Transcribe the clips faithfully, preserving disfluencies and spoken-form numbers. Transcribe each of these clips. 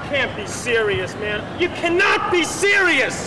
can't be serious, man. You cannot be serious!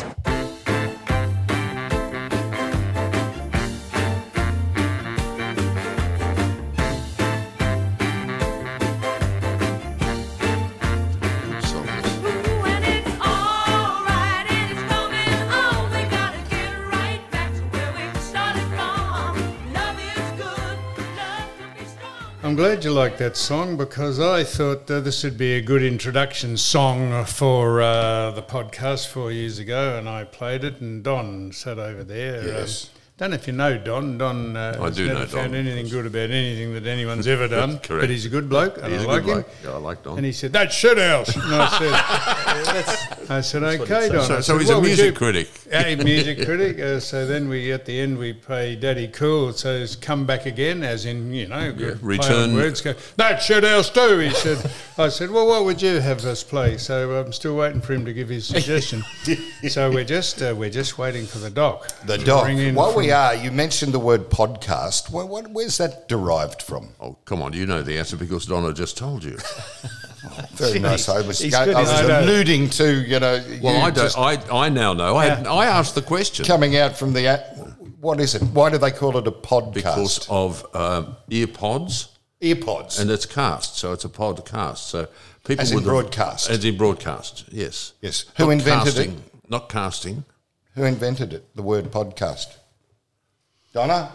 I'm glad you like that song because I thought uh, this would be a good introduction song for uh, the podcast four years ago, and I played it, and Don sat over there. Yes. Um, don't know if you know Don. Don uh, I has do never know found Don. anything good about anything that anyone's ever done, Correct. but he's a good bloke, and He's I a like good him. bloke. Yeah, I like Don. And he said, "That's shit house." And I said, "I said, okay, Don." So, I so said, he's "What a would music you-" critic. A music critic. Uh, so then we, at the end, we play Daddy Cool. So it's come back again, as in, you know, Yeah, play return- on words. Go, that shit house too, he said. I said, well, what would you have us play? So I'm still waiting for him to give his suggestion. So we're just uh, we're just waiting for the doc. The to doc. bring in While from- we are, you mentioned the word podcast. Where, what, where's that derived from? Oh, come on, you know the answer because Donna just told you. Very nice. I was, He's go- good, I isn't was he? I know. alluding to, you know, Well, you I don't. just I, I now know. I had, I asked the question coming out from the. a- What is it? Why do they call it a podcast? because of um, earpods, Earpods. and it's cast, so it's a podcast. So people As in with the- broadcast. as in broadcast. Yes. Yes. Who Not invented casting, it? Not casting. Who invented it? The word podcast. Donna.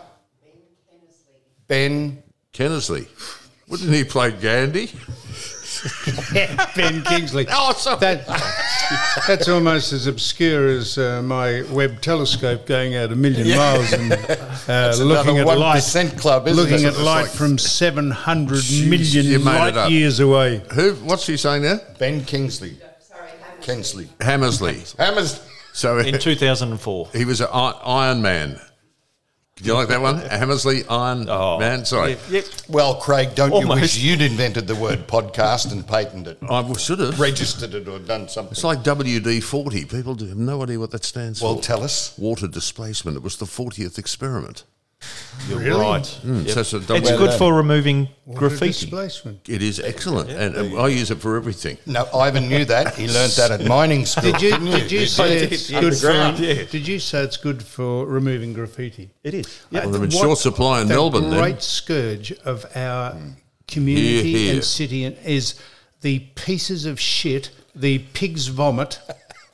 Ben. Kennersley. Wouldn't he play Gandhi? Ben Kingsley. Oh, sorry. That, that's almost as obscure as uh, my Webb telescope going out a million miles and uh, looking another at one light. percent club, isn't looking it? at It's light like- from seven hundred you million made it light up. years away. Who? What's he saying there? Ben Kingsley. Kingsley. Hammersley. Hammers. So In two thousand four. he was an Iron Man. Do you like that one? Hammersley, Iron Oh, Man. Sorry. Yep. yep. Well, Craig, don't you Almost. wish you'd invented the word podcast and patented it, I should have. registered it, or done something? It's like W D forty. People do have no idea what that stands Well, for. tell us. Water displacement. It was the fortieth experiment. You're Really? right. Mm, Yep. so it's a It's W- good for removing Water graffiti. displacement. It is excellent, and and I use it for everything. No, Ivan knew that. He learnt that at mining school. Did you didn't did you Did say did, it's yeah. good for? Underground, yeah. Did you say it's good for removing graffiti? It is. Uh, Well, they're in what- short supply in the Melbourne, then. great scourge of our community Here, here. and city is the pieces of shit, the pig's vomit,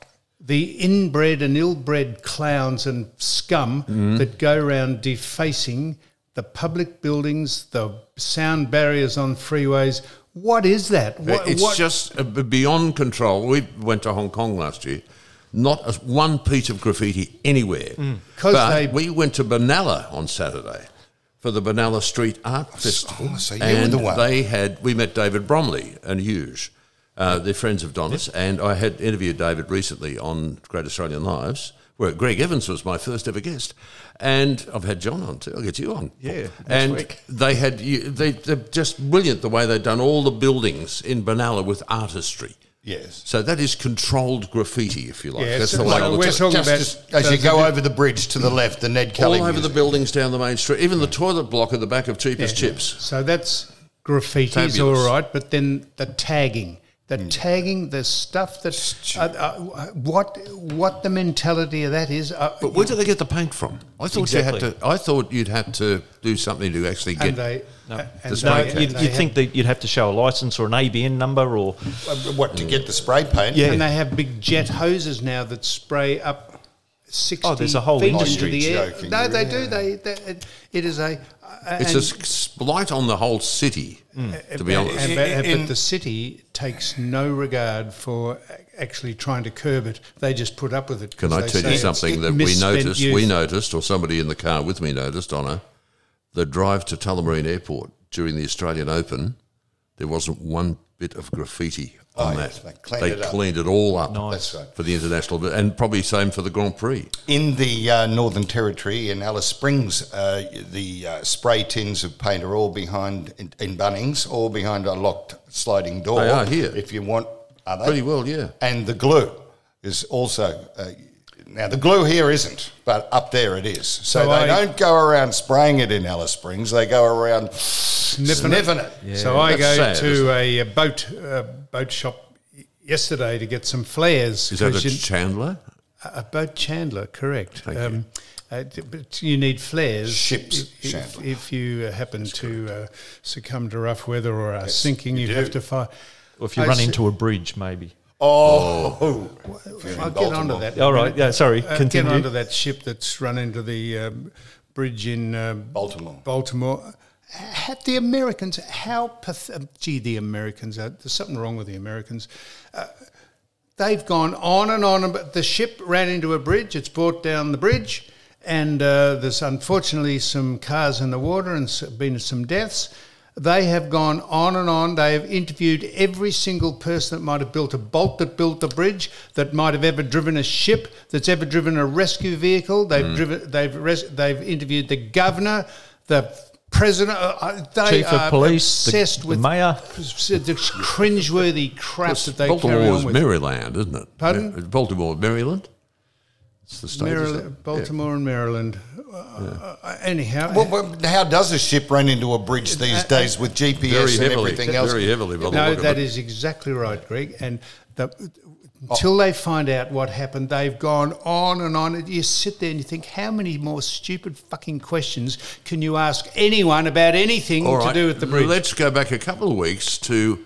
the inbred and ill-bred clowns and scum Mm-hmm. that go around defacing the public buildings, the sound barriers on freeways. What is that? What, it's what- just uh, beyond control. We went to Hong Kong last year. Not a, one piece of graffiti anywhere. 'Cause But they- we went to Benalla on Saturday for the Benalla Street Art Festival. so you were and the one. they had, we met David Bromley and Hughes. Uh, they're friends of Donna's, and I had interviewed David recently on Great Australian Lives, where Greg Evans was my first ever guest, and I've had John on too. I'll get you on. Yeah, next and week. they had you- they they're just brilliant the way they've done all the buildings in Benalla with artistry. Yes. So that is controlled graffiti, if you like. Yes, That's the so way I look we're at it. talking Just about as, as so you it's go a bit- over the bridge to the left, the Ned All Kelly over the music. buildings down the main street, even the toilet block at the back of Cheapest Chips. So that's graffiti's Fabulous. all right, but then the tagging, the tagging, the stuff that uh, uh, what what the mentality of that is. Uh, But where do they get the paint from? I thought you had Exactly. to. I thought you'd have to do something to actually get. and they No. uh, and The No, spray they- can. you'd, and they you'd have- think that you'd have to show a license or an A B N number or... Uh, What, to get the spray paint? Yeah. and they have big jet hoses now that spray up sixty Oh, there's a whole feet industry. into the air. Joking, No, they yeah. do. They, they it, it is a. Uh, It's and- a s- blight on the whole city, to be and- honest. and- but, In- but the city takes no regard for actually trying to curb it. They just put up with it. Can 'cause I they tell say you it's something that we misspent noticed? youth. We noticed, or somebody in the car with me noticed, Donna, the drive to Tullamarine Airport during the Australian Open, there wasn't one bit of graffiti on Oh, that. yes, they cleaned they it up. cleaned it all up. Nice. That's right. For the international, and probably same for the Grand Prix. In the uh, Northern Territory, in Alice Springs, uh, the uh, spray tins of paint are all behind, in, in Bunnings, all behind a locked sliding door. They are here. If you want, are they? Pretty well, yeah. And the glue is also, uh, now the glue here isn't, but up there it is. So, So they I- don't go around spraying it in Alice Springs, they go around Sniffing, sniffing it. it. So I That's go sad, to a, a boat uh, boat shop yesterday to get some flares. Is that 'cause a you- Chandler? a boat Chandler, correct. Thank um, uh, d- but you need flares. Ships if, Chandler. if, if you uh, happen to uh, succumb to rough weather or are sinking, you, you have do. to find. Or if you I run see- into a bridge, maybe. Oh, I'll get onto that. in a All right, minute. yeah, sorry, Uh, continue. Get onto that ship that's run into the um, bridge in um, Baltimore. Baltimore. Had the Americans, how path- uh, gee, the Americans, uh, there's something wrong with the Americans. Uh, they've gone on and on, but the ship ran into a bridge, it's brought down the bridge, and uh, there's unfortunately some cars in the water and s- been some deaths. They have gone on and on. They have interviewed every single person that might have built a boat that built the bridge, that might have ever driven a ship, that's ever driven a rescue vehicle. They've driven. They've res- they've interviewed the governor, the president. Uh, they Chief of are police, the- obsessed the with mayor. the cringeworthy crap that they carry Baltimore's on with. Maryland, isn't it? Pardon? Ma- Baltimore, Maryland? It's the state, isn't Maryland, it? Baltimore and Maryland. Uh, uh, anyhow, well, well, how does a ship run into a bridge these days with G P S Very and heavily, everything else? very heavily. By the no, look of that it. is exactly right, Greg. And the, until they find out what happened, they've gone on and on. You sit there and you think, how many more stupid fucking questions can you ask anyone about anything All to right, do with the bridge? Let's go back a couple of weeks to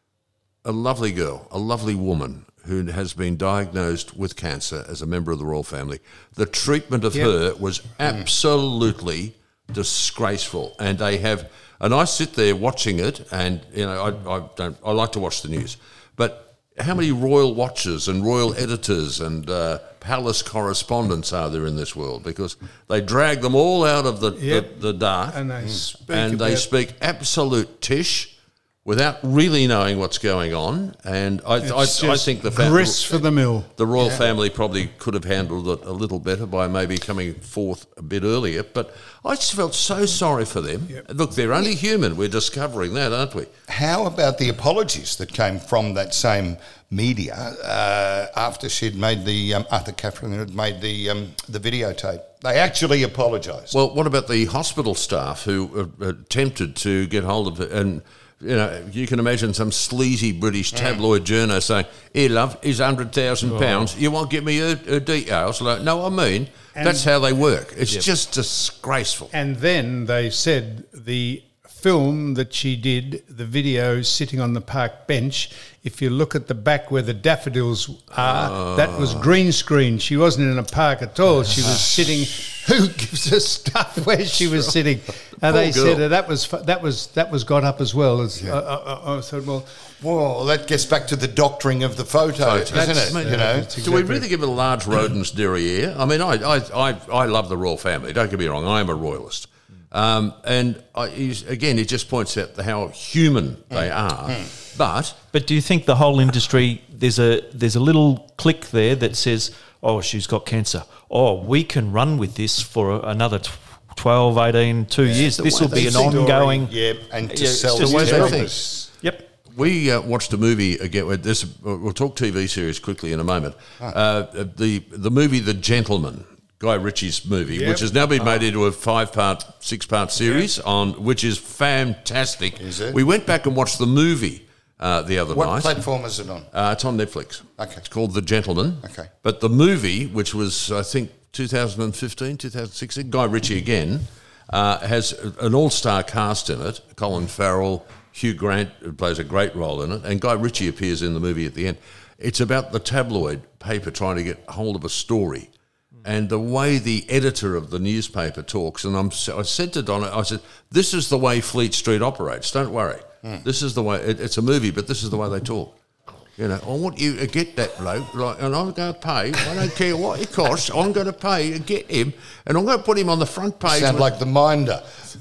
a lovely girl, a lovely woman who has been diagnosed with cancer as a member of the royal family. The treatment of Yep. her was absolutely disgraceful, and they have. And I sit there watching it, and you know, I, I don't. I like to watch the news, but how many royal watchers and royal editors and uh, palace correspondents are there in this world? Because they drag them all out of the Yep. the, the dark, And they speak and they about- speak absolute tish without really knowing what's going on. And I, I, It's I just think the fa- grist for the mill. the royal family probably could have handled it a little better by maybe coming forth a bit earlier. But I just felt so sorry for them. Look, they're only human. We're discovering that, aren't we? How about the apologies that came from that same media uh, after she'd made the um, after Catherine had made the um, the videotape? They actually apologised. Well, what about the hospital staff who uh, attempted to get hold of it? And, you know, you can imagine some sleazy British tabloid journo saying, here, love, here's one hundred thousand pounds. You won't give me her, her details? Like, no, I mean, And- that's how they work. It's just disgraceful. And then they said the film that she did, the video sitting on the park bench, if you look at the back where the daffodils are, that was green screen. She wasn't in a park at all. She was sitting. Who gives her stuff where she was sitting? And they Poor said girl. uh, that was fu- that was that was got up as well. As uh, uh, I said, well, Well, that gets back to the doctoring of the photo, isn't That's- it? mate, You know, that's Do we exactly- really give it a large rodent's derriere? I mean, I, I, I, I love the royal family. Don't get me wrong. I am a royalist. Um, and I, he's, again, it just points out how human they are. But But do you think the whole industry, there's a there's a little click there that says, oh, she's got cancer. Oh, we can run with this for another tw- twelve, eighteen, two years. This will be an Story, ongoing... yeah, and to Yeah, it's sell just the way they therapies. Yep. we uh, watched a movie again. with This we'll talk T V series quickly in a moment. Uh, the the movie The Gentleman, Guy Ritchie's movie, Yep. which has now been made into a five part, six part series on, which is fantastic. Is it? We went back and watched the movie uh, the other What night. platform is it on? Uh, it's on Netflix. Okay. It's called The Gentleman. Okay. But the movie, which was, I think, two thousand fifteen, two thousand sixteen, Guy Ritchie again, uh, has an all-star cast in it. Colin Farrell, Hugh Grant who plays a great role in it, and Guy Ritchie appears in the movie at the end. It's about the tabloid paper trying to get hold of a story. And the way the editor of the newspaper talks, and I'm, I said to Donna, I said, this is the way Fleet Street operates. Don't worry. This is the way, it, it's a movie, but this is the way they talk. You know, I want you to get that bloke, like, and I'm going to pay. I don't care what it costs. I'm going to pay to get him, and I'm going to put him on the front page. Sound with- like the Minder.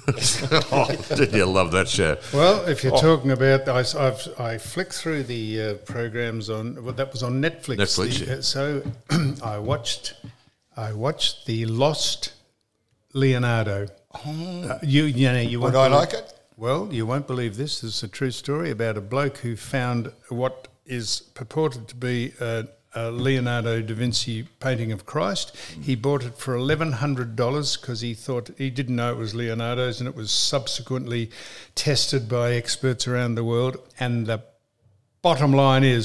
oh, did you love that show? Well, if you're talking about, I, I've, I flicked through the uh, programs on, well, that was on Netflix. Netflix, The- yeah. uh, So I watched, I watched the Lost Leonardo. Uh, you, you know, you Would won't I believe- like it? Well, you won't believe this. This is a true story about a bloke who found what is purported to be a, a Leonardo da Vinci painting of Christ. He bought it for eleven hundred dollars because he thought he didn't know it was Leonardo's, and it was subsequently tested by experts around the world. And the bottom line is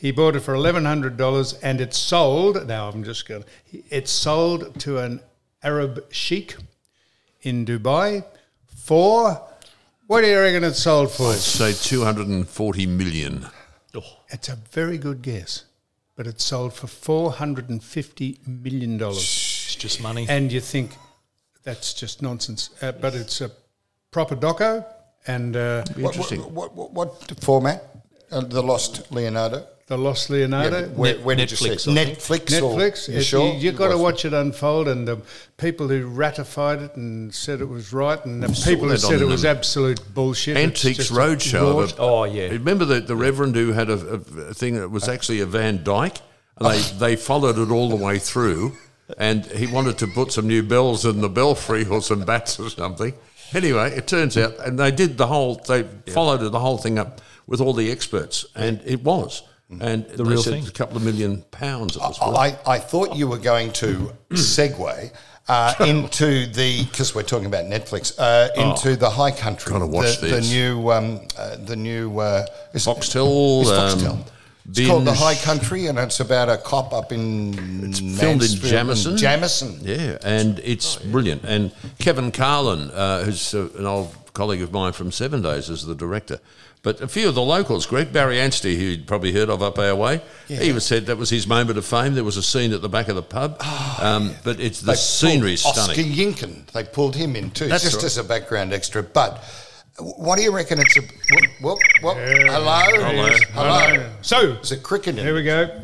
He bought it for eleven hundred dollars, and it sold. Now I'm just going. It sold to an Arab sheikh in Dubai for. What do you reckon it sold for? I'd say two hundred forty million. It's a very good guess, but it sold for four hundred fifty million dollars. It's just money. And you think that's just nonsense, uh, but it's a proper doco, and uh, What, Interesting. what, what, what format? Uh, the Lost Leonardo? the Lost Leonardo. Yeah, but where, where did you Netflix, see it? I think. Netflix? Or, Netflix. you It- sure? you, you've got to watch it unfold, and the people who ratified it and said it was right, and the saw people who that said on it was the absolute bullshit. It's Antiques just Roadshow. raw- the- Oh, yeah. Remember the, the Reverend who had a, a, a thing that was actually a Van Dyke? And they, they followed it all the way through, and he wanted to put some new bells in the belfry or some bats or something. Anyway, it turns out, and they did the whole, they followed the whole thing up with all the experts, and it was. And the real said thing? a couple of million pounds it was worth. I, I thought you were going to segue uh, into the, because we're talking about Netflix, uh, into the High Country. Gotta watch the, this. The new, um, uh, the new uh, is- Foxtel, It's um, Foxtel. It's called The Binge. High Country, and it's about a cop up in. It's filmed in Jamison. Jamison. Yeah, and it's brilliant. And Kevin Carlin, uh, who's uh, an old colleague of mine from Seven Days, is the director. But a few of the locals, Greg Barry Anstey, who you'd probably heard of up our way, he was said that was his moment of fame. There was a scene at the back of the pub. um, but it's the They scenery is pulled stunning. Oscar Yinkin, they pulled him in too, That's just right. as a background extra. But what do you reckon it's a. Whoop, whoop, whoop. Hello? Hello. Hello? So, There's a cricket in here we go.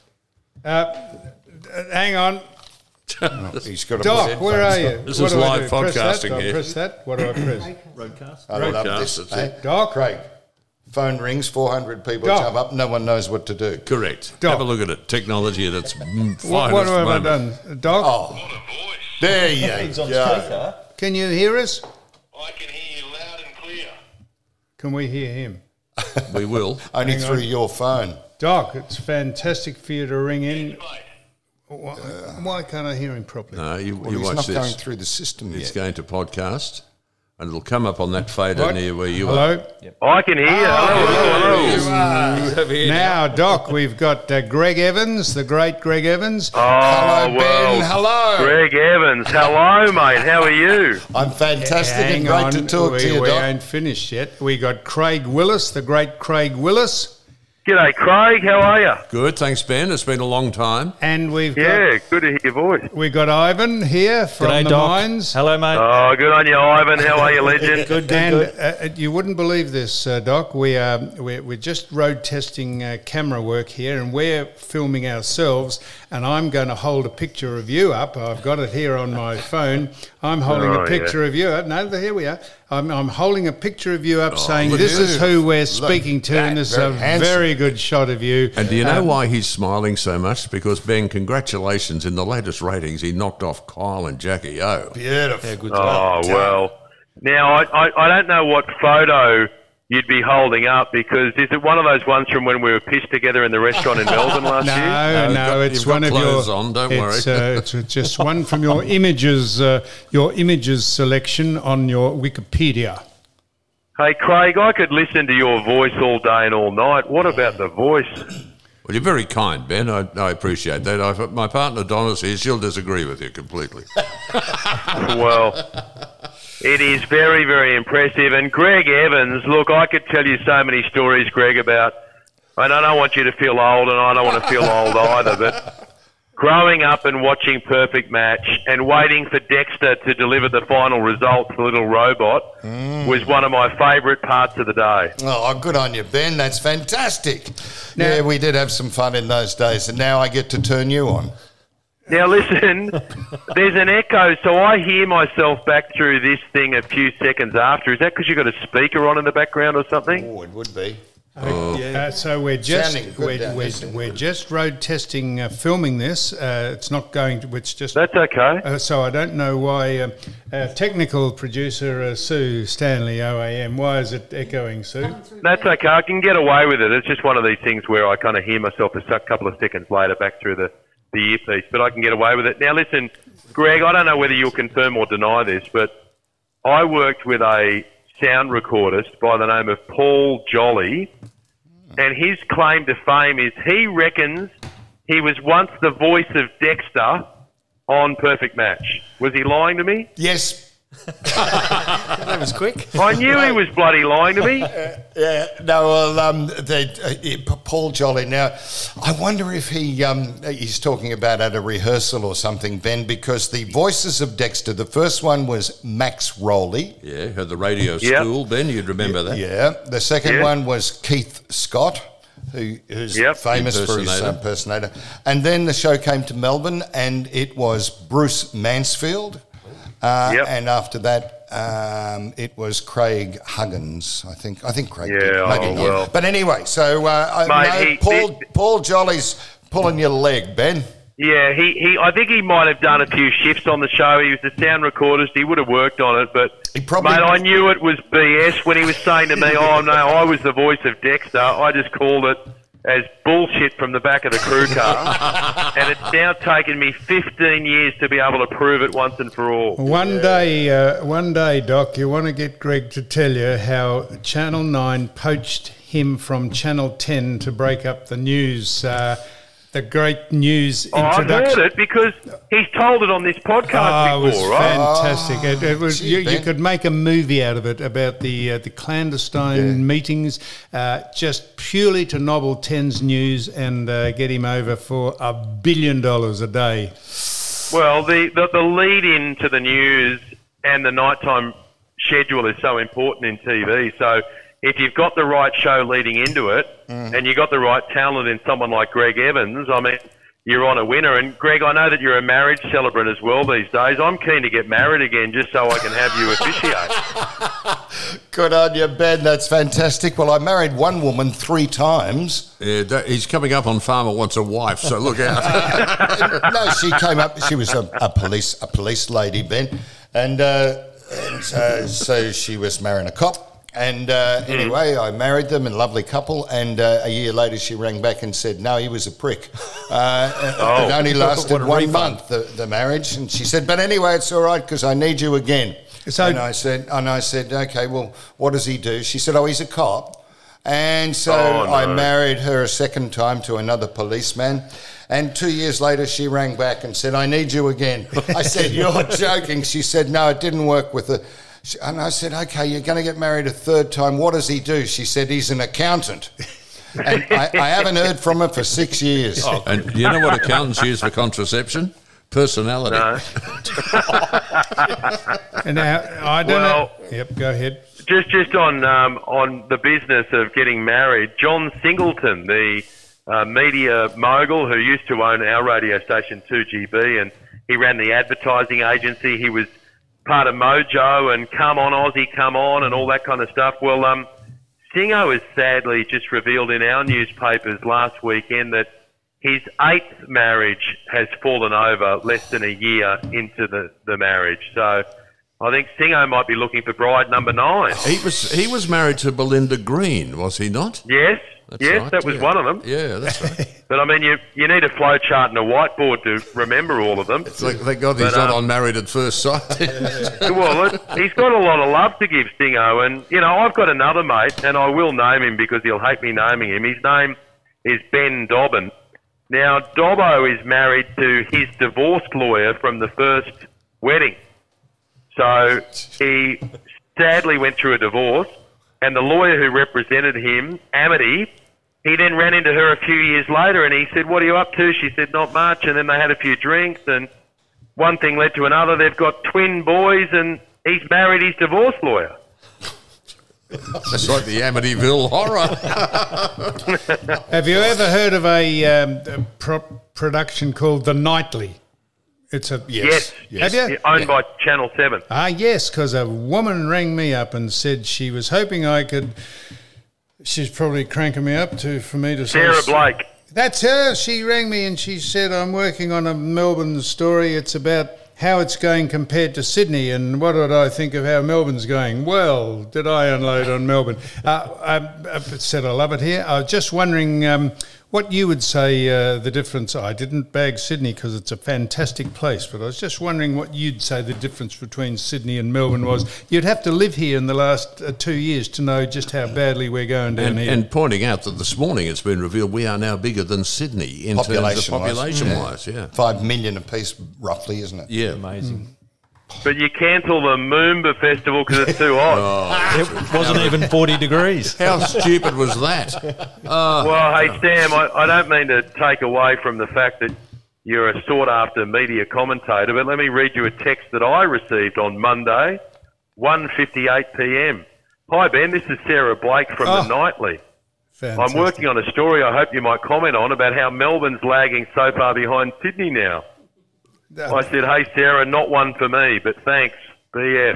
Uh, hang on. He's got a Doc, where are you? This What is do I live do? Press that? podcasting Do I here. press that? What do I press? I love Broadcast, this. that's Hey, it. Doc? Craig, phone rings, four hundred people Doc. jump up, no one knows what to do. Correct. Doc. Have a look at it. Technology at its mm, What, finest what have I moment. done? Doc, Oh, there you go. can you hear us? I can hear you loud and clear. Can we hear him? We will. Only Hang through on. your phone. Doc, it's fantastic for you to ring in. Mate, Why, why can't I hear him properly? No, you, Well, you he's watch not this. going through the system It's yet. going to podcast, and it'll come up on that fader What? near where you are. Hello? I can hear you. Hello, hello, hello. Now, Doc, we've got uh, Greg Evans, the great Greg Evans. Oh, Hello, well, Ben. Hello. Greg Evans. Hello, mate. How are you? I'm fantastic and Hang great on, to talk we, to you, we Doc. ain't finished yet. We got Craig Willis, the great Craig Willis. G'day, Craig. How are you? Good, thanks, Ben. It's been a long time. And we've Yeah, got good to hear your voice. we got Ivan here from G'day, the Doc. mines. Hello, mate. Oh, good on you, Ivan. How are you, legend? good, good, And good. uh, you wouldn't believe this, uh, Doc. We are we're, we're just road testing uh, camera work here, and we're filming ourselves. And I'm going to hold a picture of you up. I've got it here on my phone. I'm holding Oh, a picture yeah. of you up. No, here we are. I'm, I'm holding a picture of you up, saying look this at is you. who we're Look, speaking to, that, and this is very a handsome. very good shot of you. And do you know Um, why he's smiling so much? Because, Ben, congratulations. In the latest ratings, he knocked off Kyle and Jackie O. Beautiful. Yeah, good. Oh, well. Now, I, I, I don't know what photo you'd be holding up, because is it one of those ones from when we were pissed together in the restaurant in Melbourne last No, year? no, No, got- it's you've got one of clothes your. on, don't it's, worry. Uh, it's just one from your images, uh, your images selection on your Wikipedia. Hey, Craig, I could listen to your voice all day and all night. What about the voice? Well, you're very kind, Ben. I, I appreciate that. I, my partner, Donis, here, she'll disagree with you completely. Well, it is very, very impressive. And Greg Evans, look, I could tell you so many stories, Greg, about, and I don't want you to feel old, and I don't want to feel old either, but growing up and watching Perfect Match and waiting for Dexter to deliver the final result, the little robot, was one of my favourite parts of the day. Oh, good on you, Ben. That's fantastic. yeah, we did have some fun in those days, and now I get to turn you on. Now listen, there's an echo, so I hear myself back through this thing a few seconds after. Is that because you've got a speaker on in the background or something? Oh, it would be. Uh, so we're just Sounding good we're, down we're, there. we're just road testing, uh, filming this. Uh, it's not going to. It's just. That's okay. Uh, so I don't know why. Uh, uh, technical producer uh, Sue Stanley O A M. Why is it echoing, Sue? That's okay. I can get away with it. It's just one of these things where I kind of hear myself a su- couple of seconds later back through the, the earpiece, but I can get away with it. Now listen, Greg, I don't know whether you'll confirm or deny this, but I worked with a sound recordist by the name of Paul Jolly and his claim to fame is he reckons he was once the voice of Dexter on Perfect Match. Was he lying to me? Yes. That was quick. I knew he was bloody lying to me. Yeah, no, well, um, they, uh, Paul Jolly. Now, I wonder if he um, he's talking about at a rehearsal or something, Ben, because the voices of Dexter, the first one was Max Rowley. Yeah, had the radio Yep. school, Ben, you'd remember that. Yeah, the second Yeah. one was Keith Scott, who, who's Yep. famous for his Impersonator. uh, impersonator. And then the show came to Melbourne, and it was Bruce Mansfield. Uh, Yep. And after that, um, it was Craig Huggins, I think. I think Craig. Yeah, did. Maybe oh, not. well. But anyway, so uh, Mate, I, no, he- Paul he- Paul Jolly's pulling your leg, Ben. Yeah, he, he. I think he might have done a few shifts on the show. He was the sound recordist. He would have worked on it, but He probably- mate, I knew it was B S when he was saying to me, "Oh no, I was the voice of Dexter." I just called it as bullshit from the back of the crew car, and it's now taken me fifteen years to be able to prove it once and for all. One day, uh, one day, Doc, you want to get Greg to tell you how Channel nine poached him from Channel ten to break up the news, uh, the great news Oh, I've introduction. heard it because he's told it on this podcast Oh, it was before, right? fantastic! It, it was gee, you, you Ben. could make a movie out of it about the uh, the clandestine meetings, uh, just purely to nobble Ten's news and uh, get him over for a billion dollars a day. Well, the, the, the lead in to the news and the nighttime schedule is so important in T V. So if you've got the right show leading into it and you've got the right talent in someone like Greg Evans, I mean, you're on a winner. And Greg, I know that you're a marriage celebrant as well these days. I'm keen to get married again just so I can have you officiate. Good on you, Ben. That's fantastic. Well, I married one woman three times. Yeah, that, he's coming up on Farmer Wants a Wife, so look out. No, she came up. She was a, a police a police lady, Ben, and, uh, and uh, so she was marrying a cop. And uh, anyway, I married them, and lovely couple. And uh, a year later, she rang back and said, "No, he was a prick." Uh, Oh. It only lasted What a one refund. month, the, the marriage. And she said, "But anyway, it's all right because I need you again." So- and I said, "And I said, okay, well, what does he do?" She said, "Oh, he's a cop." And so Oh, no. I married her a second time to another policeman. And two years later, she rang back and said, "I need you again." I said, "You're joking." She said, "No, it didn't work with the..." She- And I said, "Okay, you're going to get married a third time. What does he do?" She said, "He's an accountant." And I, I haven't heard from her for six years. And you know what accountants use for contraception? Personality. No. And now I don't Well- know. Yep, go ahead. Just just on um, on the business of getting married, John Singleton, the uh, media mogul who used to own our radio station two G B, and he ran the advertising agency. He was part of Mojo and Come On Aussie, Come On, and all that kind of stuff. Well, um, Singo has sadly just revealed in our newspapers last weekend that his eighth marriage has fallen over less than a year into the, the marriage. So I think Singo might be looking for bride number nine. He was he was married to Belinda Green, was he not? Yes, That's yes, right, that was yeah. one of them. Yeah, that's right. But I mean, you you need a flow chart and a whiteboard to remember all of them. It's like, thank God he's But, not um, on Married at First Sight. Well, it, he's got a lot of love to give Stingo, and you know, I've got another mate, and I will name him because he'll hate me naming him. His name is Ben Dobbin. Now, Dobbo is married to his divorced lawyer from the first wedding. So he sadly went through a divorce, and the lawyer who represented him, Amity, he then ran into her a few years later, and he said, "What are you up to?" She said, "Not much." And then they had a few drinks, and one thing led to another. They've got twin boys, and he's married his divorce lawyer. That's like the Amityville horror. Have you ever heard of a, um, a pro- production called The Nightly? It's a Yes. Have you? Yeah, owned by Channel seven. Ah, yes, because a woman rang me up and said she was hoping I could. She's probably cranking me up to for me to say. Sarah Blake. That's her. She rang me and she said, "I'm working on a Melbourne story. It's about how it's going compared to Sydney, and what did I think of how Melbourne's going?" Well, did I unload on Melbourne? Uh, I, I said I love it here. I was just wondering, um, what you would say uh, the difference, I didn't bag Sydney because it's a fantastic place, but I was just wondering what you'd say the difference between Sydney and Melbourne was. You'd have to live here in the last uh, two years to know just how badly we're going down and, here. and pointing out that this morning it's been revealed we are now bigger than Sydney in terms of population-wise. Yeah. Five million apiece, roughly, isn't it? Yeah. Amazing. Mm. But you cancel the Moomba Festival because it's too hot. It wasn't even forty degrees. How stupid was that? Oh, Well, hey, Sam, I, I don't mean to take away from the fact that you're a sought-after media commentator, but let me read you a text that I received on Monday, one fifty-eight p.m. Hi, Ben, this is Sarah Blake from Oh. The Nightly. Fantastic. I'm working on a story I hope you might comment on about how Melbourne's lagging so far behind Sydney now. I said, hey, Sarah, not one for me, but thanks, B F.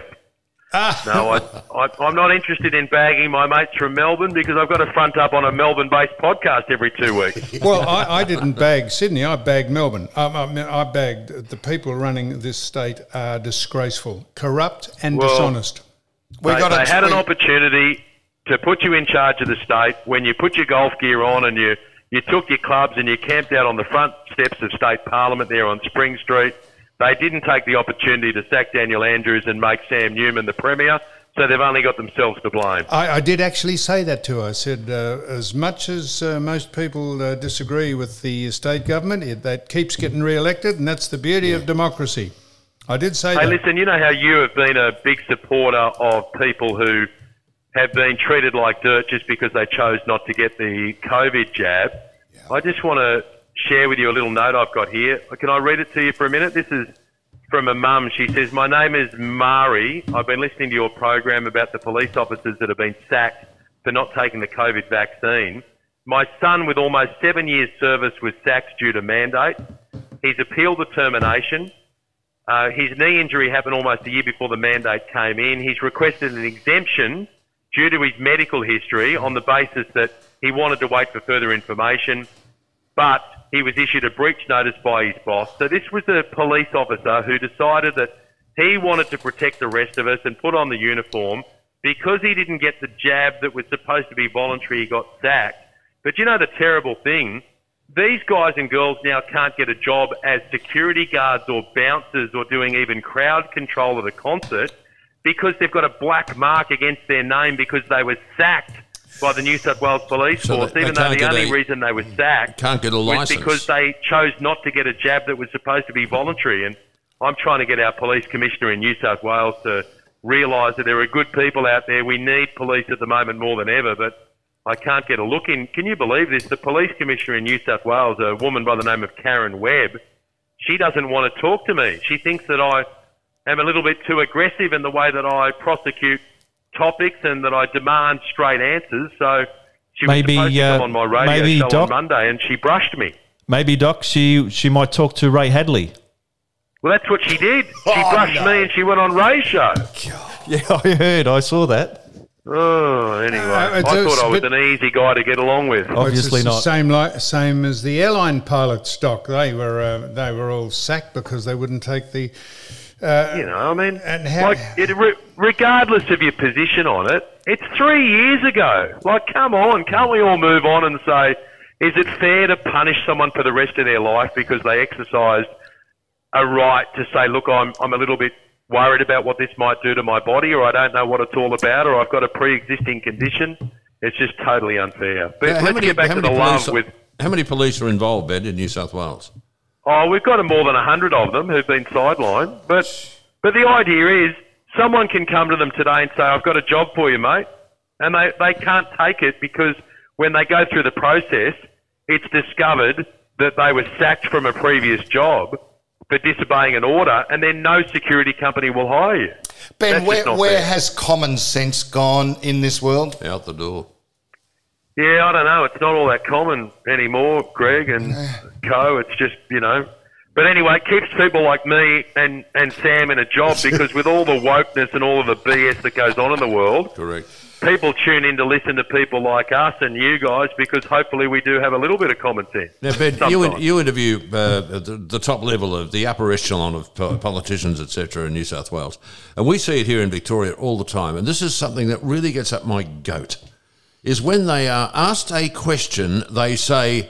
No, I, I, I'm not interested in bagging my mates from Melbourne because I've got to front up on a Melbourne-based podcast every two weeks. Well, I, I didn't bag Sydney, I bagged Melbourne. Um, I, mean, I bagged the people running this state are disgraceful, corrupt and Well, dishonest. We they got they a had an tweet- opportunity to put you in charge of the state when you put your golf gear on and you, you took your clubs and you camped out on the front steps of State Parliament there on Spring Street. They didn't take the opportunity to sack Daniel Andrews and make Sam Newman the Premier, so they've only got themselves to blame. I, I did actually say that to her. I said, uh, as much as uh, most people uh, disagree with the state government, it, that keeps getting re-elected, and that's the beauty of democracy. I did say Hey, that. listen, you know how you have been a big supporter of people who have been treated like dirt just because they chose not to get the COVID jab. I just want to share with you a little note I've got here. Can I read it to you for a minute? This is from a mum. She says, my name is Mari. I've been listening to your program about the police officers that have been sacked for not taking the COVID vaccine. My son, with almost seven years service, was sacked due to mandate. He's appealed the termination. Uh, his knee injury happened almost a year before the mandate came in. He's requested an exemption due to his medical history on the basis that he wanted to wait for further information, but he was issued a breach notice by his boss. So this was a police officer who decided that he wanted to protect the rest of us and put on the uniform. Because he didn't get the jab that was supposed to be voluntary, he got sacked. But you know the terrible thing? These guys and girls now can't get a job as security guards or bouncers or doing even crowd control at a concert because they've got a black mark against their name because they were sacked by the New South Wales Police So Force, they- they even though can't the get only a- reason they were sacked Can't get a was licence. because they chose not to get a jab that was supposed to be voluntary. And I'm trying to get our police commissioner in New South Wales to realise that there are good people out there. We need police at the moment more than ever, but I can't get a look in. Can you believe this? The police commissioner in New South Wales, a woman by the name of Karen Webb, she doesn't want to talk to me. She thinks that I am a little bit too aggressive in the way that I prosecute topics and that I demand straight answers. So she Maybe, was supposed to uh, come on my radio maybe, show Doc- on Monday and she brushed me. Maybe, Doc, she she might talk to Ray Hadley. Well, that's what she did. She Oh, brushed no. me and she went on Ray's show. Yeah, I heard. I saw that. Oh, anyway. Uh, I it's a thought I was bit- an easy guy to get along with. Obviously it's the not. Same like same as the airline pilot stock. They were uh, they were all sacked because they wouldn't take the. Uh, You know, I mean, And how- like, it, re- regardless of your position on it, it's three years ago. Like, come on, can't we all move on and say, is it fair to punish someone for the rest of their life because they exercised a right to say, look, I'm I'm a little bit worried about what this might do to my body, or I don't know what it's all about, or I've got a pre-existing condition? It's just totally unfair. But How let's many- get back how to the many love police- with. How many police are involved, Ben, in New South Wales? Oh, we've got more than a hundred of them who've been sidelined. But but the idea is someone can come to them today and say, I've got a job for you, mate. And they, they can't take it because when they go through the process, it's discovered that they were sacked from a previous job for disobeying an order, and then no security company will hire you. Ben, That's where, just not where fair. has common sense gone in this world? Out the door. Yeah, I don't know. It's not all that common anymore, Greg and Co. It's just, you know. But anyway, it keeps people like me and, and Sam in a job because with all the wokeness and all of the B S that goes on in the world, Correct. people tune in to listen to people like us and you guys because hopefully we do have a little bit of common sense. Now, Ben, you, Sometimes. you interview uh, the, the top level of the upper echelon of po- politicians, et cetera, in New South Wales. And we see it here in Victoria all the time. And this is something that really gets up my goat, is when they are asked a question, they say,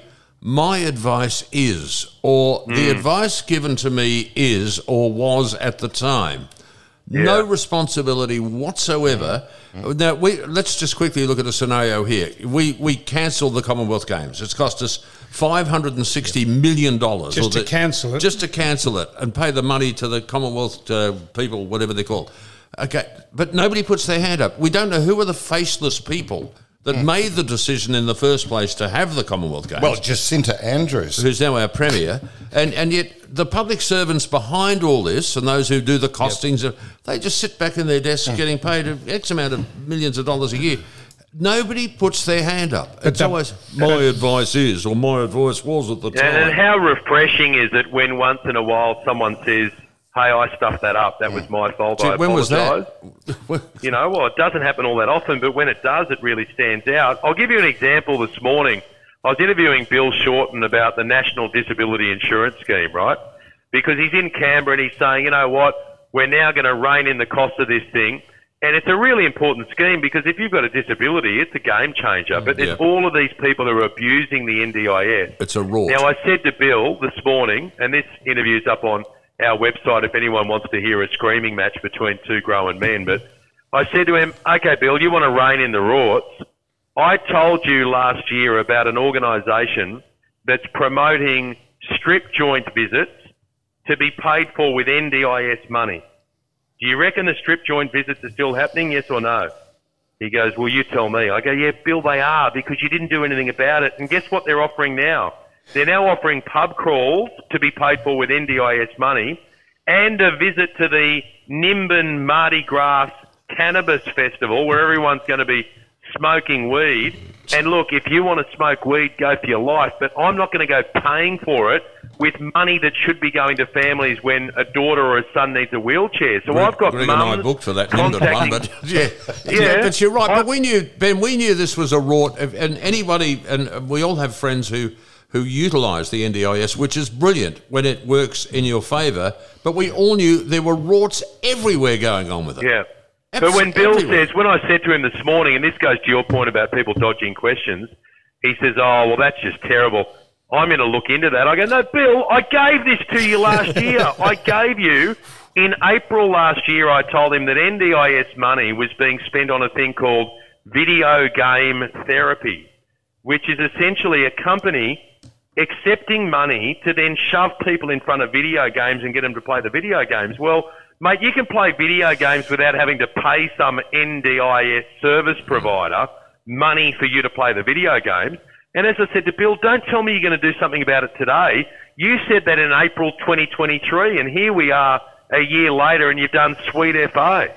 my advice is, or Mm. the advice given to me is, or was at the time, no Yeah. responsibility whatsoever. Now, we let's just quickly look at a scenario here. We we cancelled the Commonwealth Games. It's cost us five hundred sixty million dollars. Just to cancel it. Just to cancel it and pay the money to the Commonwealth uh, people, whatever they're called. Okay, but nobody puts their hand up. We don't know who are the faceless people that made the decision in the first place to have the Commonwealth Games. Well, Jacinta Andrews. Who's now our Premier, and, and yet the public servants behind all this and those who do the costings, yep. they just sit back in their desks mm. getting paid X amount of millions of dollars a year. Nobody puts their hand up. It's that, always, my advice is, or my advice was at the time. And, and how refreshing is it when once in a while someone says, hey, I stuffed that up. That was my fault. Gee, I when was apologise. that? You know, well, it doesn't happen all that often, but when it does, it really stands out. I'll give you an example this morning. I was interviewing Bill Shorten about the National Disability Insurance Scheme, right? Because he's in Canberra and he's saying, you know what, we're now going to rein in the cost of this thing. And it's a really important scheme because if you've got a disability, it's a game changer. But there's yeah. all of these people who are abusing the N D I S. It's a rort. Now, I said to Bill this morning, and this interview's up on our website if anyone wants to hear a screaming match between two grown men. But I said to him, okay, Bill, you want to rein in the rorts? I told you last year about an organisation that's promoting strip joint visits to be paid for with N D I S money. Do you reckon the strip joint visits are still happening, yes or no? He goes, well, you tell me. I go, yeah, Bill, they are because you didn't do anything about it. And guess what they're offering now? They're now offering pub crawls to be paid for with N D I S money and a visit to the Nimbin Mardi Gras Cannabis Festival where everyone's going to be smoking weed. And look, if you want to smoke weed, go for your life. But I'm not going to go paying for it with money that should be going to families when a daughter or a son needs a wheelchair. So Greg, I've got Greg mums and I booked for that Nimbin one, but yeah, yeah, Yeah. but you're right. I- But we knew, Ben, we knew this was a rort, and anybody, and we all have friends who who utilise the N D I S, which is brilliant when it works in your favour. But we all knew there were rorts everywhere going on with it. Yeah. But when Bill Everywhere. says, when I said to him this morning, and this goes to your point about people dodging questions, he says, oh, well, that's just terrible. I'm going to look into that. I go, no, Bill, I gave this to you last year. I gave you, in April last year, I told him that N D I S money was being spent on a thing called video game therapy, which is essentially a company accepting money to then shove people in front of video games and get them to play the video games. Well, mate, you can play video games without having to pay some N D I S service provider money for you to play the video games. And as I said to Bill, don't tell me you're going to do something about it today. You said that in April twenty twenty-three, and here we are a year later and you've done sweet F A.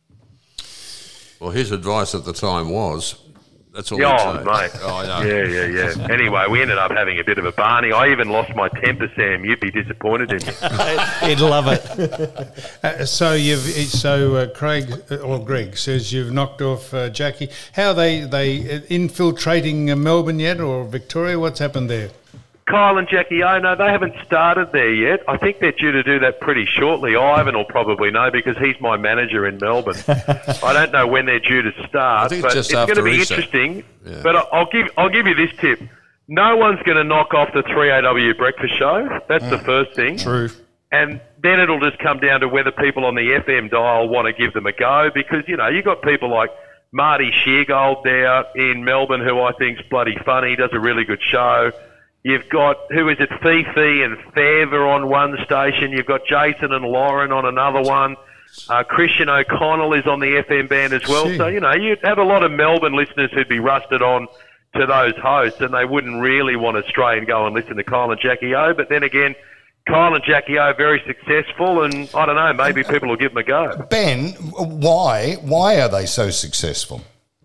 Well, his advice at the time was, that's all Yeah, I'd oh, say. mate. Oh, I know. Yeah, yeah, yeah. Anyway, we ended up having a bit of a Barney. I even lost my temper, Sam. You'd be disappointed in me. He'd love it. Uh, so you've so uh, Craig uh, or Greg says you've knocked off uh, Jackie. How are they they infiltrating uh, Melbourne yet or Victoria? What's happened there? Kyle and Jackie O, no, they haven't started there yet. I think they're due to do that pretty shortly. Ivan will probably know because he's my manager in Melbourne. I don't know when they're due to start, I think it's but just it's going to after be Easter. interesting. Yeah. But I- I'll give I'll give you this tip. No one's going to knock off the three A W breakfast show. That's the first thing. True. And then it'll just come down to whether people on the F M dial want to give them a go because, you know, you've got people like Marty Sheargold there in Melbourne who I think's bloody funny, does a really good show. You've got, who is it, Fifi and Fairver on one station. You've got Jason and Lauren on another one. Uh, Christian O'Connell is on the F M band as well. Gee. So, you know, you'd have a lot of Melbourne listeners who'd be rusted on to those hosts and they wouldn't really want to stray and go and listen to Kyle and Jackie O. But then again, Kyle and Jackie O are very successful and, I don't know, maybe people will give them a go. Ben, why why are they so successful?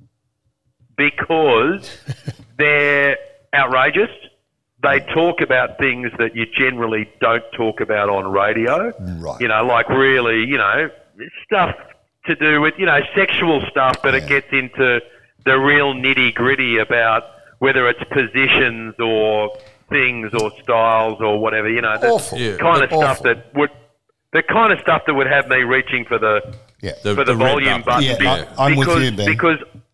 Because they're outrageous. They talk about things that you generally don't talk about on radio. Right. You know, like really, you know, stuff to do with, you know, sexual stuff, but it gets into the real nitty gritty about whether it's positions or things or styles or whatever, you know, the Awful. Yeah. kind of Awful. stuff that would, the kind of stuff that would have me reaching for the, Yeah. The- for the, the red volume button. button. Yeah, be- I- I'm with because, you, Ben. Because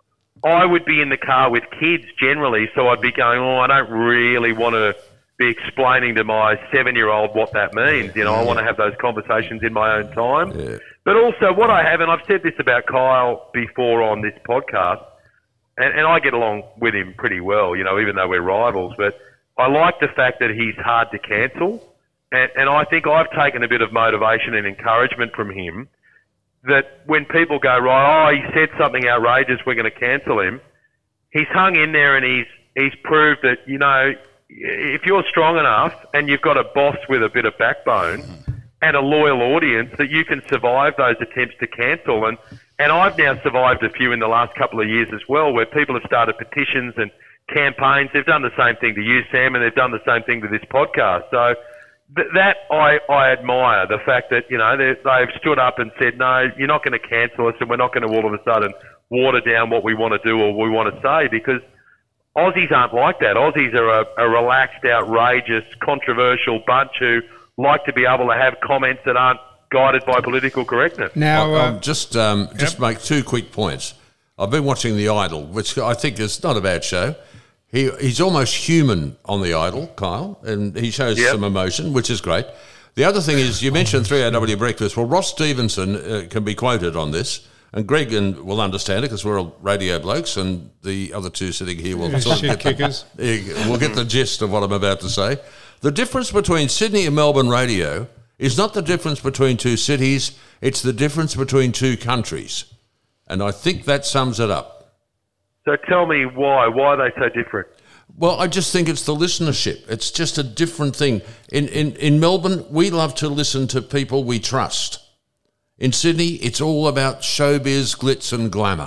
I would be in the car with kids generally, so I'd be going, oh, I don't really want to be explaining to my seven-year-old what that means. You know, I want to have those conversations in my own time. Yeah. But also what I have, and I've said this about Kyle before on this podcast, and, and I get along with him pretty well, you know, even though we're rivals, but I like the fact that he's hard to cancel. And, and I think I've taken a bit of motivation and encouragement from him that when people go, right, oh, he said something outrageous, we're going to cancel him, he's hung in there and he's he's proved that, you know, if you're strong enough and you've got a boss with a bit of backbone and a loyal audience, that you can survive those attempts to cancel. And, and I've now survived a few in the last couple of years as well, where people have started petitions and campaigns. They've done the same thing to you, Sam, and they've done the same thing to this podcast. So th- that I, I admire, the fact that, you know, they've stood up and said, no, you're not going to cancel us and we're not going to all of a sudden water down what we want to do or we want to say, because Aussies aren't like that. Aussies are a, a relaxed, outrageous, controversial bunch who like to be able to have comments that aren't guided by political correctness. Now, I'll, uh, I'll just um, just make two quick points. I've been watching The Idol, which I think is not a bad show. He he's almost human on The Idol, Kyle, and he shows Yep. some emotion, which is great. The other thing is, you mentioned three A W Breakfast. Well, Ross Stevenson uh, can be quoted on this. And Greg and will understand it because we're all radio blokes, and the other two sitting here will sort of Shit get kickers. the, we'll get the gist of what I'm about to say. The difference between Sydney and Melbourne radio is not the difference between two cities, it's the difference between two countries. And I think that sums it up. So tell me why. Why are they so different? Well, I just think it's the listenership. It's just a different thing. In, in, in Melbourne, we love to listen to people we trust. In Sydney, it's all about showbiz, glitz and glamour.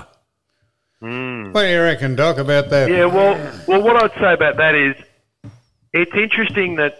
Mm. What do you reckon, Doc, about that? Yeah, well, well, what I'd say about that is it's interesting that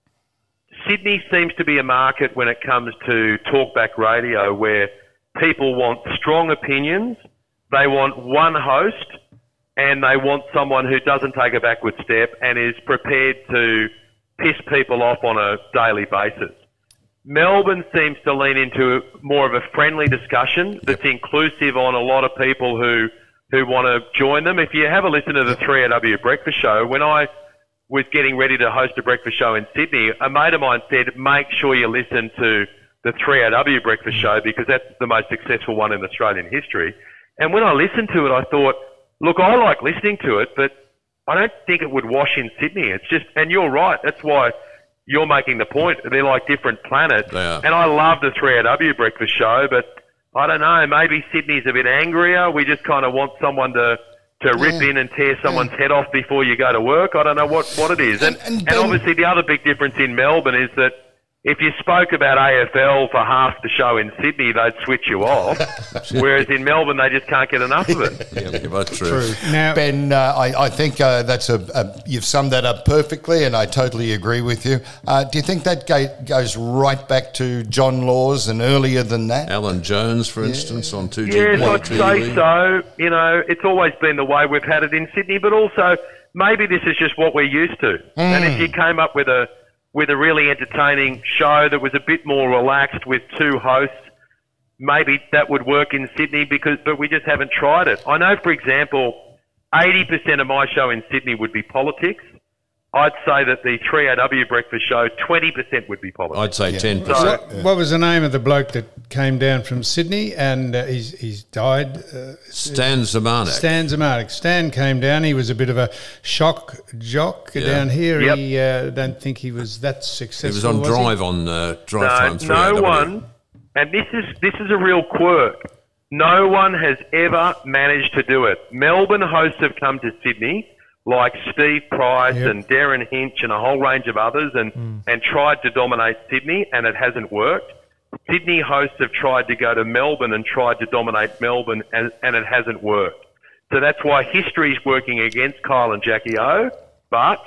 Sydney seems to be a market when it comes to talkback radio where people want strong opinions, they want one host, and they want someone who doesn't take a backward step and is prepared to piss people off on a daily basis. Melbourne seems to lean into more of a friendly discussion that's yep. inclusive on a lot of people who who want to join them. If you have a listen to the three A W Breakfast Show, when I was getting ready to host a breakfast show in Sydney, a mate of mine said, make sure you listen to the three A W Breakfast Show because that's the most successful one in Australian history. And when I listened to it, I thought, look, I like listening to it, but I don't think it would wash in Sydney. It's just, and you're right, that's why you're making the point. They're like different planets. They are. And I love the three A W Breakfast Show, but I don't know, maybe Sydney's a bit angrier. We just kind of want someone to, to rip Yeah. in and tear someone's head off before you go to work. I don't know what, what it is. And, And- and and, Ben- obviously the other big difference in Melbourne is that if you spoke about A F L for half the show in Sydney, they'd switch you off. Whereas in Melbourne, they just can't get enough of it. Yeah, you're both true. True. Now, Ben, uh, I, I think uh, that's a, a you've summed that up perfectly, and I totally agree with you. Uh, do you think that ga- goes right back to John Laws and earlier than that? Alan Jones, for instance, on two G Yes, Y I'd T V. say so. You know, it's always been the way we've had it in Sydney, but also maybe this is just what we're used to. And if you came up with a with a really entertaining show that was a bit more relaxed with two hosts, maybe that would work in Sydney, because but we just haven't tried it. I know, for example, eighty percent of my show in Sydney would be politics. I'd say that the three A W Breakfast Show, twenty percent would be politics. I'd say ten percent. So, what, what was the name of the bloke that came down from Sydney and uh, he's he's died? Uh, Stan Zamanek. Stan Zamanek. Stan came down. He was a bit of a shock jock Yeah. down here. Yep. He uh, don't think he was that successful. He was on was Drive on uh, Drive no, Time three A W. no one, and this is this is a real quirk. No one has ever managed to do it. Melbourne hosts have come to Sydney, like Steve Price Yep. and Darren Hinch and a whole range of others, and, Mm. and tried to dominate Sydney, and it hasn't worked. Sydney hosts have tried to go to Melbourne and tried to dominate Melbourne, and, and it hasn't worked. So that's why history's working against Kyle and Jackie O, but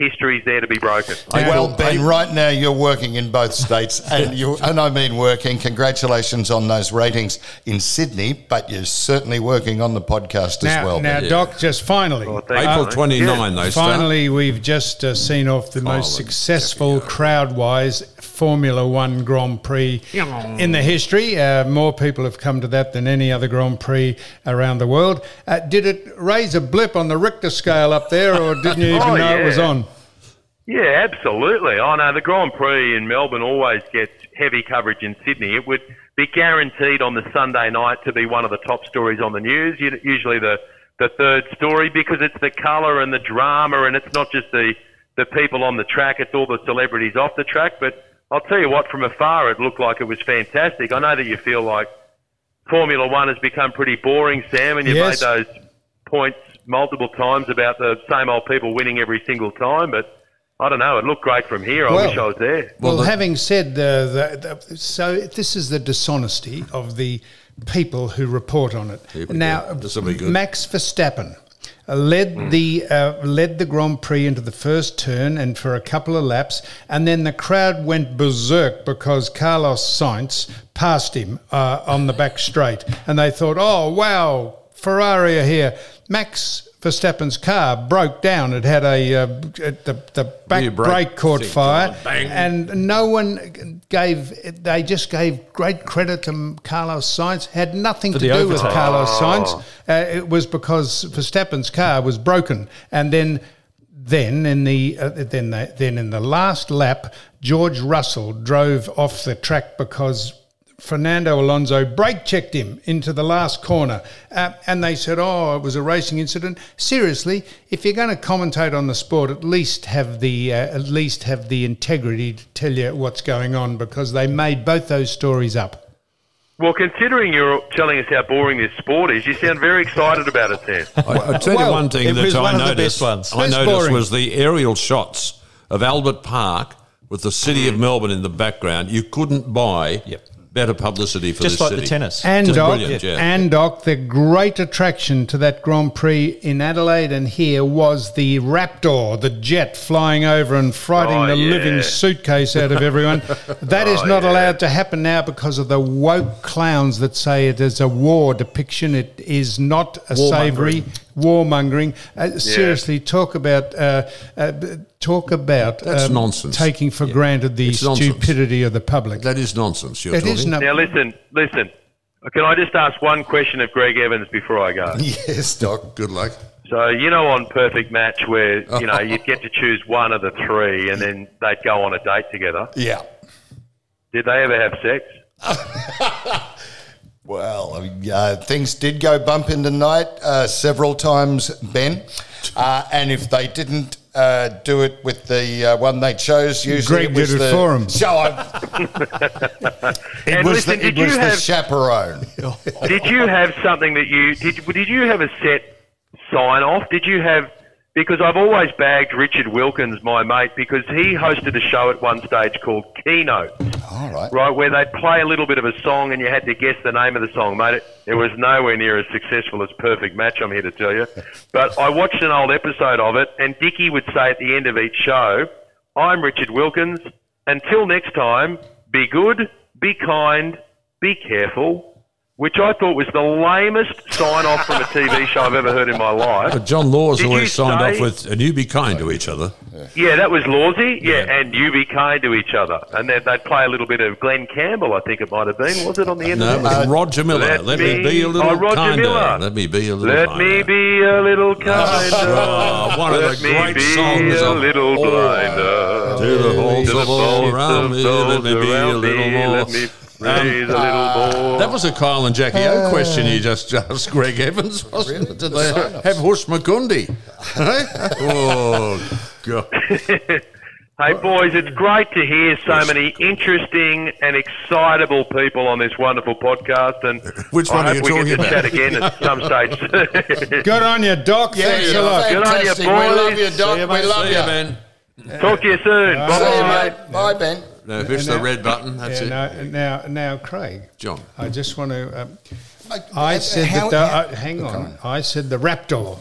history's there to be broken. Well, Ben, right now you're working in both states, and you and I mean working. Congratulations on those ratings in Sydney, but you're certainly working on the podcast now, as well. Now, Ben. Doc, just finally, Oh, thank April you. twenty-ninth, Yeah. they start. finally, we've just uh, seen off the most Colin, successful crowd-wise Formula One Grand Prix in the history. Uh, more people have come to that than any other Grand Prix around the world. Uh, did it raise a blip on the Richter scale up there, or didn't you even Oh, know it was yeah. on? Yeah, absolutely. Oh, no, the Grand Prix in Melbourne always gets heavy coverage in Sydney. It would be guaranteed on the Sunday night to be one of the top stories on the news, U- usually the, the third story, because it's the colour and the drama, and it's not just the, the people on the track, it's all the celebrities off the track. But I'll tell you what, from afar, it looked like it was fantastic. I know that you feel like Formula One has become pretty boring, Sam, and you've Yes. made those points multiple times about the same old people winning every single time, but I don't know. It looked great from here. I Well- wish I was there. Well, the- having said the, the, the, so this is the dishonesty of the people who report on it. Here we Now, go. This will be good. Max Verstappen uh, led the uh, led the Grand Prix into the first turn and for a couple of laps, and then the crowd went berserk because Carlos Sainz passed him uh, on the back straight, and they thought, "Oh wow, Ferrari are here." Max Verstappen's car broke down. It had a uh, the the back Rear brake, brake caught thing fire, going, bang. and no one gave. They just gave great credit to Carlos Sainz. Had nothing For to the do with overtake. Carlos Sainz. Uh, it was because Verstappen's car was broken, and then. Then in the uh, then the, then in the last lap, George Russell drove off the track because Fernando Alonso brake checked him into the last corner, uh, and they said, "Oh, it was a racing incident." Seriously, if you're going to commentate on the sport, at least have the uh, at least have the integrity to tell you what's going on, because they made both those stories up. Well, considering you're telling us how boring this sport is, you sound very excited about it, Sam. I, I'll tell Well, you one thing it that was I one of the noticed. best ones. I It's noticed boring. was the aerial shots of Albert Park with the city of Melbourne in the background. You couldn't buy Yep. better publicity for Just this like city. the tennis. And Just Doc, brilliant, yeah. and Doc, the great attraction to that Grand Prix in Adelaide and here was the Raptor, the jet flying over and frightening Oh, the yeah. living suitcase out of everyone. That is Oh, not yeah. allowed to happen now because of the woke clowns that say it is a war depiction. It is not a savoury warmongering. Uh, seriously, talk about uh, uh, talk about That's um, nonsense. taking for granted the It's nonsense. stupidity of the public. That is nonsense. You're It talking. is no- Now, listen, listen. Can I just ask one question of Greg Evans before I go? Yes, Doc. Good luck. So, you know, on Perfect Match where, you know, you'd get to choose one of the three and then they'd go on a date together. Yeah. Did they ever have sex? Well, I mean, uh, things did go bump in the night uh, several times, Ben. Uh, and if they didn't uh, do it with the uh, one they chose, usually Greg it was did it the for 'em. So I, it And was listen, the, it did you was the have- chaperone. Did you have something that you did? Did you have a set sign off? Did you have? Because I've always bagged Richard Wilkins, my mate, because he hosted a show at one stage called Keynote, All right. right, where they'd play a little bit of a song and you had to guess the name of the song, mate. It, it was nowhere near as successful as Perfect Match, I'm here to tell you. But I watched an old episode of it, and Dickie would say at the end of each show, "I'm Richard Wilkins. Until next time, be good, be kind, be careful." Which I thought was the lamest sign-off from a T V show I've ever heard in my life. But John Laws Did you always signed say- off with, and you be kind to each other. Yeah, that was Lawsy. Yeah, Yeah. and you be kind to each other. And then they'd play a little bit of Glenn Campbell, I think it might have been. Was it on the end No, it of was it? Roger Miller. let Let, me, me- be a little oh, Roger kinder. Miller. Let me be a little Let kinder. me be a little kinder. Oh, one of Let the me great be songs a of little all. blinder. To the bolts To the of all bolts around of me, those let me be a around little me, more. Let me breathe a little more. That was a Kyle and Jackie O question you just asked Greg Evans, wasn't it? Did they have Hush Makundi? Oh, God. Hey, boys, it's great to hear so many interesting and excitable people on this wonderful podcast. And Which one I are hope you we get talking to about? chat again at some stage. Good on you, Doc. Thanks a lot. Good on you, Fantastic. We love boys. you, Doc. See you, We mate. love See you. you, man. Talk to you soon. See you, Bye-bye. mate. Bye, Ben. Now, push the red button. That's Yeah, it. now, now, now, Craig. John. I just want to. Um, Uh, I said how- that. The, how- uh, hang on. I said the Raptor.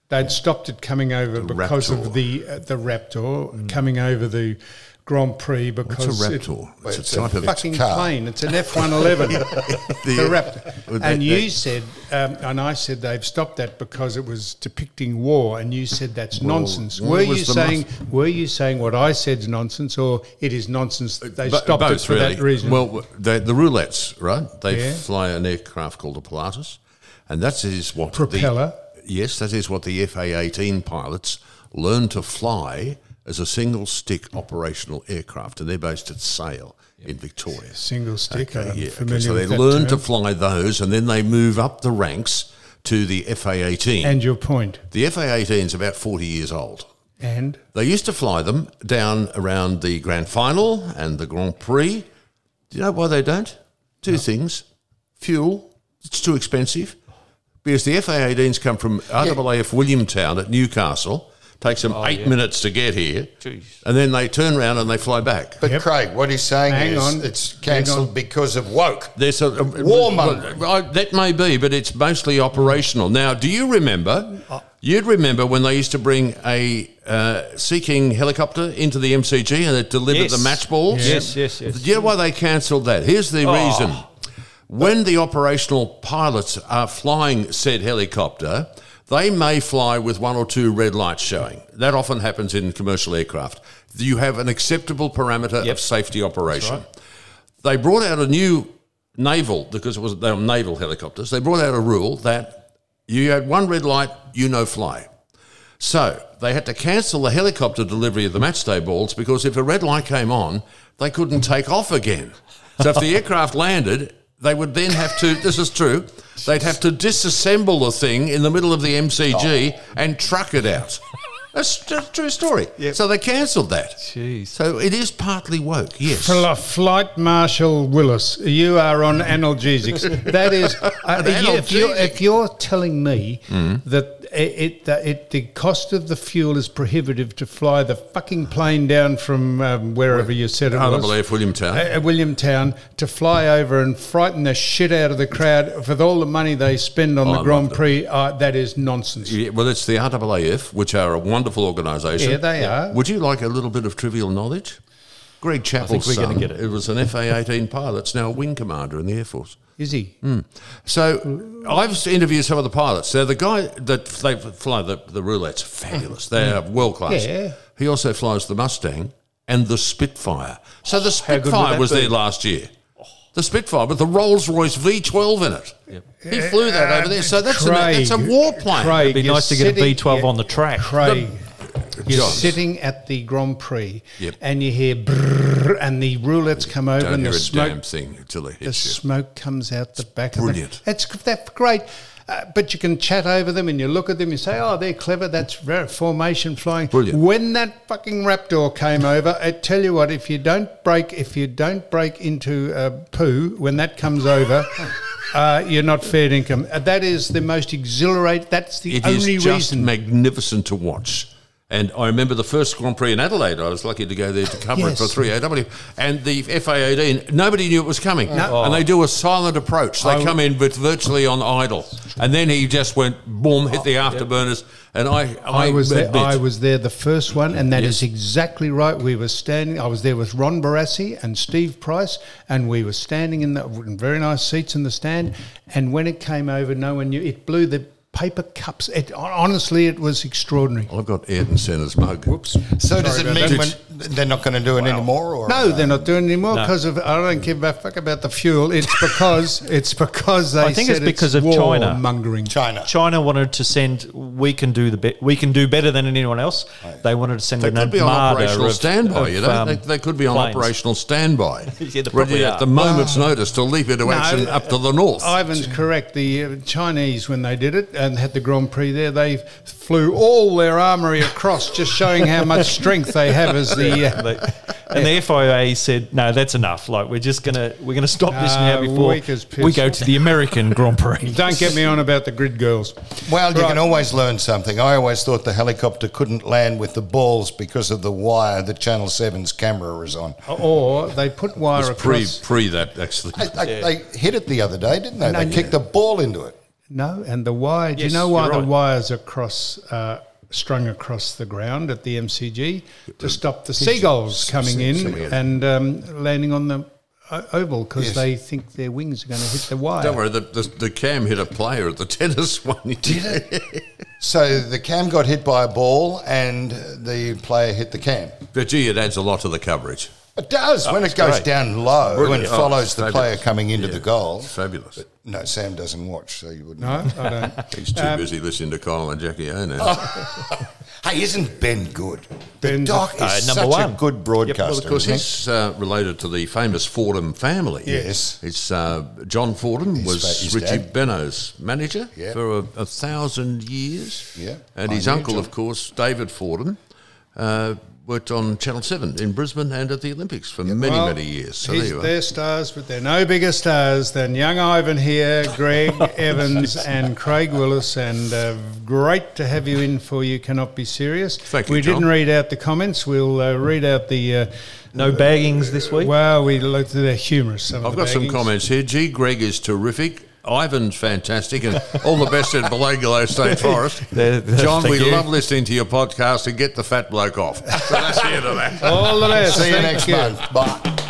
they'd stopped it coming over The because Raptor. of the uh, the Raptor coming over the Grand Prix because What's a it- Raptor? It's, it's a a type of fucking car. plane. It's an F one eleven. the Raptor. Well, And that- you that- said, um, and I said they've stopped that because it was depicting war, and you said that's nonsense. well, were it was you the saying? mus- Were you saying what I said's nonsense, or it is nonsense that they Bo- stopped it both, for really. that reason? Well, the, the roulettes, right? They Yeah. fly an aircraft called the Pilatus, and that is what Propeller. The, yes, that is what the F A eighteen pilots learn to fly as a single stick operational aircraft, and they're based at Sale in Victoria. Single stick. Okay, I'm yeah. familiar So they with that learn term. to fly those, and then they move up the ranks to the F A eighteen. And your point. The F A eighteen is about forty years old. And They used to fly them down around the Grand Final and the Grand Prix. Do you know why they don't? Two things. Fuel, it's too expensive. Because the F A eighteens come from R A A F Williamtown at Newcastle. Takes them eight yeah. minutes to get here. Jeez. And then they turn around and they fly back. But Yep. Craig, what he's saying Hang is on. it's Hang cancelled on. because of woke. There's a, Warmonger. well, I- that may be, but it's mostly operational. Now, do you remember? You'd remember when they used to bring a uh, Sea King helicopter into the M C G and it delivered Yes. the match balls? Yes, yes, yes. Do you know why they cancelled that? Here's the reason. When the operational pilots are flying said helicopter, they may fly with one or two red lights showing. That often happens in commercial aircraft. You have an acceptable parameter Yep. of safety operation. They brought out a new naval, because it was they were naval helicopters, they brought out a rule that you had one red light, you no fly. So they had to cancel the helicopter delivery of the matchday balls because if a red light came on, they couldn't take off again. So if the aircraft landed, they would then have to, this is true, they'd have to disassemble the thing in the middle of the M C G and truck it out. That's a true story. So they cancelled that. Jeez. So it is partly woke, yes. Fl- Flight Marshal Willis, you are on analgesics. That is, uh, you- if, you're, if you're telling me that it, it, that it the cost of the fuel is prohibitive to fly the fucking plane down from um, wherever you said it R A was, A F Williamtown. uh, Williamtown, to fly over and frighten the shit out of the crowd with all the money they spend on Oh, the I Grand loved it. Prix, uh, that is nonsense. Yeah, well, it's the R A A F, which are a wonderful organisation. Yeah, they are. Would you like a little bit of trivial knowledge? Greg Chappell's we're gonna son, get it. it was an F A eighteen pilot, it's now a wing commander in the Air Force. Is he? So I've interviewed some of the pilots. They're the guy that they fly the, the roulettes, fabulous. They are world class. Yeah. He also flies the Mustang and the Spitfire. So the good would Spitfire that was be? there last year. The Spitfire with the Rolls-Royce V twelve in it. He flew that over there. So that's, an, that's a Craig, war plane. Craig, It'd be you're nice to get a sitting- V twelve yeah, on the track. Craig, you're John. sitting at the Grand Prix Yep. and you hear brrrr and the roulettes come over Don't and hear the a smoke, damn thing until they the hit you. smoke comes out the back brilliant. of it. That's, that's great. Uh, but you can chat over them and you look at them and you say, oh, they're clever, that's very formation flying. Brilliant. When that fucking Raptor came over, I tell you what, if you don't break if you don't break into uh, poo when that comes over, uh, you're not fair income. Uh, that is the most exhilarating, that's the It is only just reason. magnificent to watch. And I remember the first Grand Prix in Adelaide. I was lucky to go there to cover Yes. it for three A W. And the F A eighteen, nobody knew it was coming. And they do a silent approach. They I- come in but virtually on idle. And then he just went, boom, hit the afterburners. And I, I, I was there. admit- I was there the first one, and that is Yes. exactly right. We were standing. I was there with Ron Barassi and Steve Price, and we were standing in the in very nice seats in the stand. And when it came over, no one knew. It blew the paper cups. It honestly, it was extraordinary. I've got Ayrton Senna's mug. Whoops. So does it about mean that. when they're not going to do it anymore? Or No, they're not doing it anymore because of. I don't give a fuck about the fuel. It's because it's because they. I think said it's because of war China. mongering. China. China wanted to send. We can do the be- we can do better than anyone else. They wanted to send They an could be on armada operational of- standby, of, you know. um, they, they could be on planes. operational standby. Yeah, they probably ready are. at the moment's notice to leap into action up to the north. Ivan's correct. The uh, Chinese, when they did it and had the Grand Prix there, they flew all their armoury across, just showing how much strength they have as the. Uh, They- and the F I A said, "No, that's enough. Like we're just gonna we're gonna stop this Ah, now before weak as piss. we go to the American Grand Prix." Don't get me on about the grid girls. Well, you Right. can always learn something. I always thought the helicopter couldn't land with the balls because of the wire that Channel seven's camera is on. Or they put wire It was pre, across. pre that, actually. They, they, they hit it the other day, didn't they? They kicked the ball into it. No, and the wire. Do Yes, you know why you're the right. wires are across, uh, strung across the ground at the M C G? To stop the seagulls coming in Seagulls. and um, landing on the o- oval because Yes. they think their wings are going to hit the wire. Don't worry, the, the, the cam hit a player at the tennis one. Did it? So the cam got hit by a ball and the player hit the cam. But gee, it adds a lot to the coverage. It does when it goes great. down low Brilliant. and Oh, follows the fabulous. player coming into Yeah. the goal. Fabulous. No, Sam doesn't watch, so you wouldn't. No, I don't. He's too busy listening to Kyle and Jackie O now. Hey, isn't Ben good? The Ben's Doc is Uh, number such one. a good broadcaster. Well, of course, isn't he? he's uh, related to the famous Fordham family. Yes. It's uh, John Fordham His was fa- his Richie dad. Benno's manager Yeah. for a, a thousand years. Yeah. And his I knew uncle, John. of course, David Fordham, uh, worked on Channel seven in Brisbane and at the Olympics for many, Well, many years. So he's- there you are. they're stars, but they're no bigger stars than young Ivan here, Greg Evans, and Craig Willis. And uh, great to have you in for You Cannot Be Serious. Thank you, We John. didn't read out the comments. We'll uh, read out the. Uh, No baggings this week. well, we looked at the humorous. Some I've of the got some baggings. comments here. Gee, Greg is terrific. Ivan's fantastic, and all the best at Belangolo State Forest. There- there- John, thank we you. love listening to your podcast and get the fat bloke off. So that's the end of that. All the best. See you Thank next month. Bye.